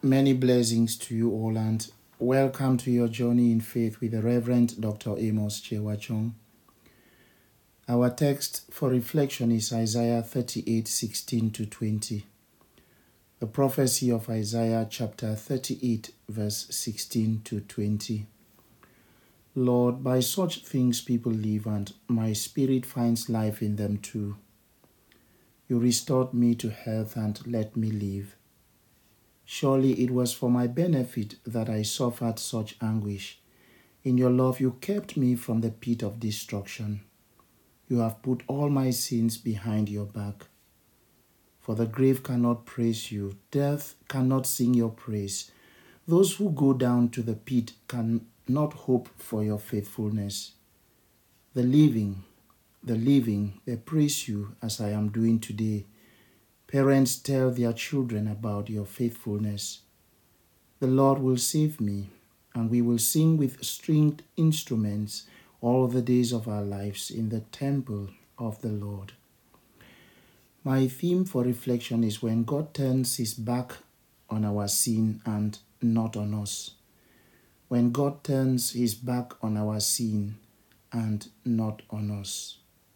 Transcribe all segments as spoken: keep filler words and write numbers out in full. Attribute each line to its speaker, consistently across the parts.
Speaker 1: Many blessings to you all, and welcome to your journey in faith with the Reverend Doctor Amos Chewachong. Our text for reflection is Isaiah thirty-eight, sixteen to twenty. The prophecy of Isaiah chapter thirty-eight, verse sixteen to twenty. Lord, by such things people live, and my spirit finds life in them too. You restored me to health and let me live. Surely it was for my benefit that I suffered such anguish. In your love you kept me from the pit of destruction. You have put all my sins behind your back. For the grave cannot praise you, death cannot sing your praise. Those who go down to the pit cannot hope for your faithfulness. The living, the living, they praise you as I am doing today. Parents tell their children about your faithfulness. The Lord will save me, and we will sing with stringed instruments all the days of our lives in the temple of the Lord. My theme for reflection is when God turns his back on our sin and not on us. When God turns his back on our sin and not on us.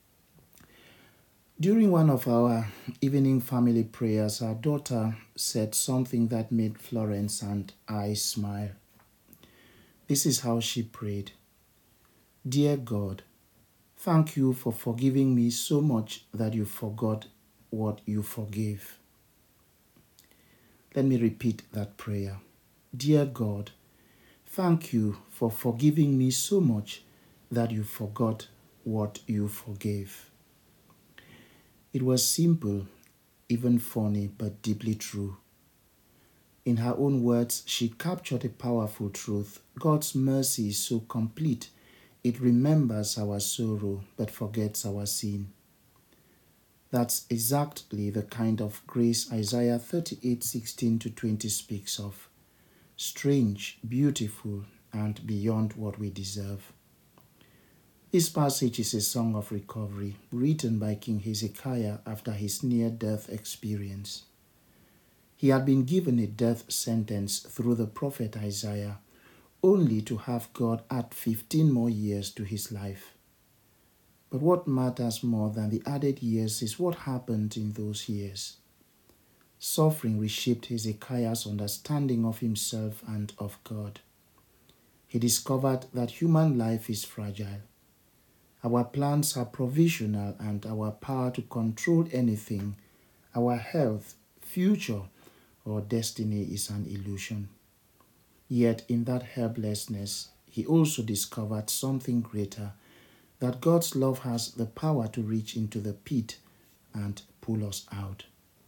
Speaker 1: During one of our evening family prayers, our daughter said something that made Florence and I smile. This is how she prayed. Dear God, thank you for forgiving me so much that you forgot what you forgave. Let me repeat that prayer. Dear God, thank you for forgiving me so much that you forgot what you forgave. It was simple, even funny, but deeply true. In her own words, she captured a powerful truth. God's mercy is so complete, it remembers our sorrow but forgets our sin. That's exactly the kind of grace Isaiah thirty-eight, sixteen to twenty speaks of. Strange, beautiful, and beyond what we deserve. This passage is a song of recovery written by King Hezekiah after his near-death experience. He had been given a death sentence through the prophet Isaiah, only to have God add fifteen more years to his life. But what matters more than the added years is what happened in those years. Suffering reshaped Hezekiah's understanding of himself and of God. He discovered that human life is fragile. Our plans are provisional, and our power to control anything, our health, future, or destiny is an illusion. Yet in that helplessness, he also discovered something greater, that God's love has the power to reach into the pit and pull us out.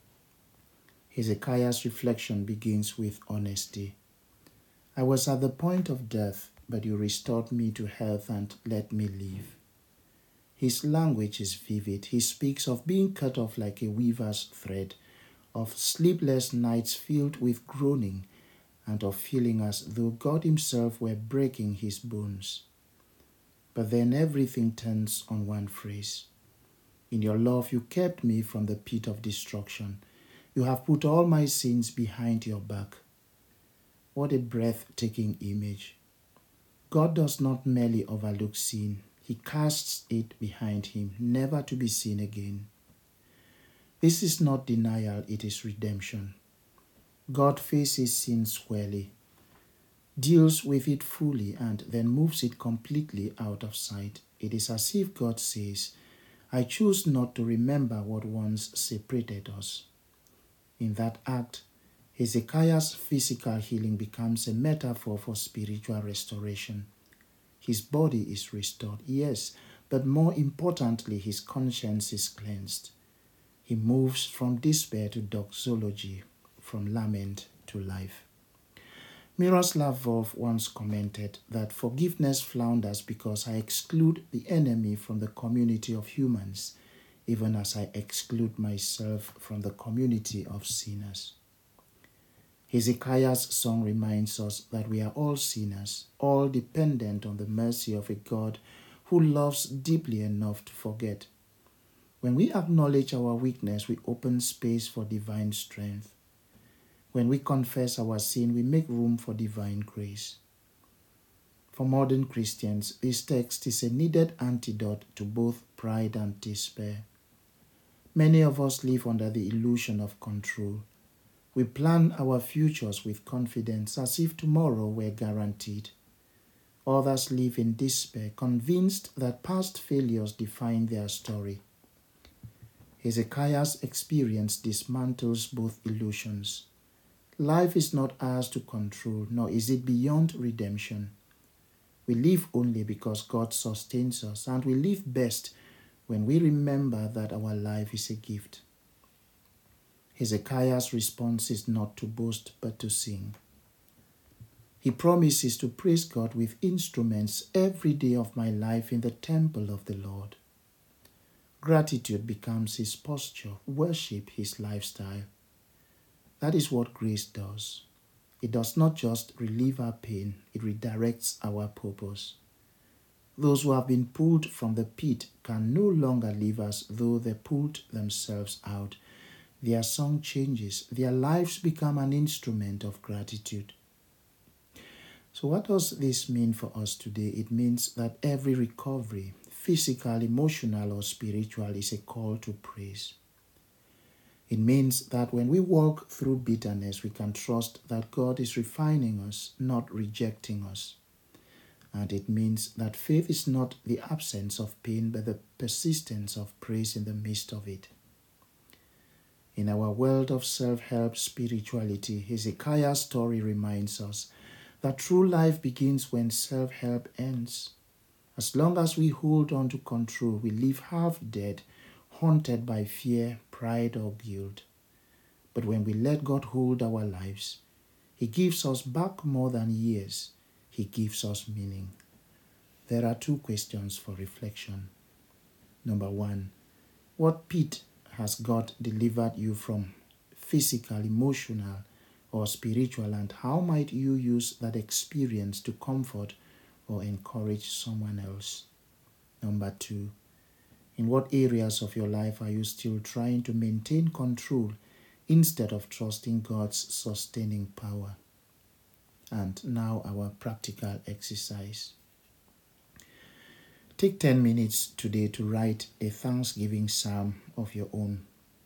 Speaker 1: Hezekiah's reflection begins with honesty. I was at the point of death, but you restored me to health and let me live. His language is vivid. He speaks of being cut off like a weaver's thread, of sleepless nights filled with groaning, and of feeling as though God himself were breaking his bones. But then everything turns on one phrase. In your love you kept me from the pit of destruction. You have put all my sins behind your back. What a breathtaking image. God does not merely overlook sin. He casts it behind him, never to be seen again. This is not denial, it is redemption. God faces sin squarely, deals with it fully, and then moves it completely out of sight. It is as if God says, I choose not to remember what once separated us. In that act, Hezekiah's physical healing becomes a metaphor for spiritual restoration. His body is restored, yes, but more importantly, his conscience is cleansed. He moves from despair to doxology, from lament to life. Miroslav Volf once commented that forgiveness flounders because I exclude the enemy from the community of humans, even as I exclude myself from the community of sinners. Hezekiah's song reminds us that we are all sinners, all dependent on the mercy of a God who loves deeply enough to forget. When we acknowledge our weakness, we open space for divine strength. When we confess our sin, we make room for divine grace. For modern Christians, this text is a needed antidote to both pride and despair. Many of us live under the illusion of control. We plan our futures with confidence as if tomorrow were guaranteed. Others live in despair, convinced that past failures define their story. Hezekiah's experience dismantles both illusions. Life is not ours to control, nor is it beyond redemption. We live only because God sustains us, and we live best when we remember that our life is a gift. Hezekiah's response is not to boast, but to sing. He promises to praise God with instruments every day of my life in the temple of the Lord. Gratitude becomes his posture, worship his lifestyle. That is what grace does. It does not just relieve our pain, it redirects our purpose. Those who have been pulled from the pit can no longer live as though they pulled themselves out. Their song changes, their lives become an instrument of gratitude. So what does this mean for us today? It means that every recovery, physical, emotional, or spiritual, is a call to praise. It means that when we walk through bitterness, we can trust that God is refining us, not rejecting us. And it means that faith is not the absence of pain, but the persistence of praise in the midst of it. In our world of self-help spirituality, Hezekiah's story reminds us that true life begins when self-help ends. As long as we hold on to control, we live half dead, haunted by fear, pride, or guilt. But when we let God hold our lives, He gives us back more than years. He gives us meaning. There are two questions for reflection. Number one, what pit has God delivered you from, physical, emotional, or spiritual, and how might you use that experience to comfort or encourage someone else? Number two, in what areas of your life are you still trying to maintain control instead of trusting God's sustaining power? And now our practical exercise. Take ten minutes today to write a thanksgiving psalm of your own.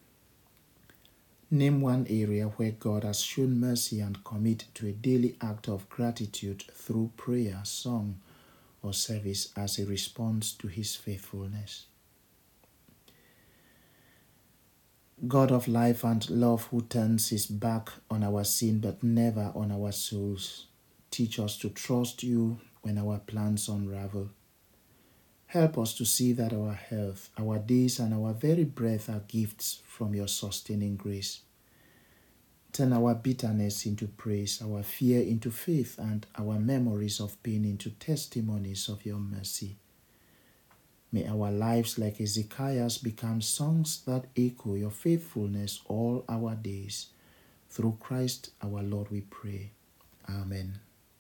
Speaker 1: Name one area where God has shown mercy and commit to a daily act of gratitude through prayer, song, or service as a response to His faithfulness. God of life and love, who turns His back on our sin but never on our souls, teach us to trust You when our plans unravel. Help us to see that our health, our days, and our very breath are gifts from Your sustaining grace. Turn our bitterness into praise, our fear into faith, and our memories of pain into testimonies of Your mercy. May our lives, like Hezekiah's, become songs that echo Your faithfulness all our days. Through Christ our Lord we pray. Amen.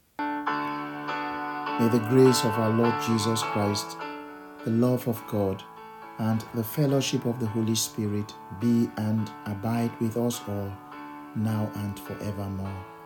Speaker 1: May the grace of our Lord Jesus Christ, the love of God, and the fellowship of the Holy Spirit be and abide with us all, now and forevermore.